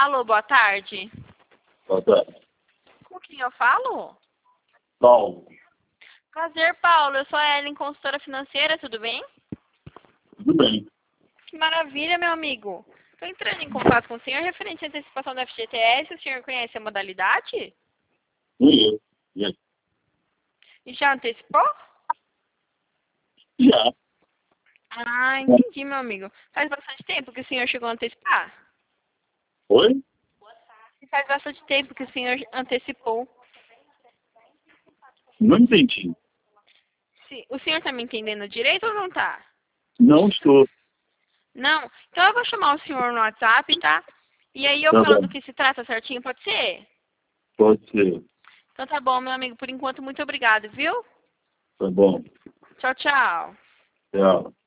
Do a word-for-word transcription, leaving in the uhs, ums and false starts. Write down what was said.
Alô, boa tarde. Boa tarde. Com quem eu falo? Paulo. Prazer, Paulo. Eu sou a Ellen, consultora financeira, tudo bem? Tudo bem. Que maravilha, meu amigo. Estou entrando em contato com o senhor referente à antecipação da F G T S. O senhor conhece a modalidade? Conheço. Já. E já antecipou? Já. Ah, entendi, meu amigo. Faz bastante tempo que o senhor chegou a antecipar? Oi? E faz bastante tempo que o senhor antecipou. Não entendi. Sim. O senhor está me entendendo direito ou não está? Não estou. Não? Então eu vou chamar o senhor no WhatsApp, tá? E aí eu Tá falo bom. do que se trata certinho, pode ser? Pode ser. Então tá bom, meu amigo. Por enquanto, muito obrigado, viu? Tá bom. Tchau, tchau. Tchau.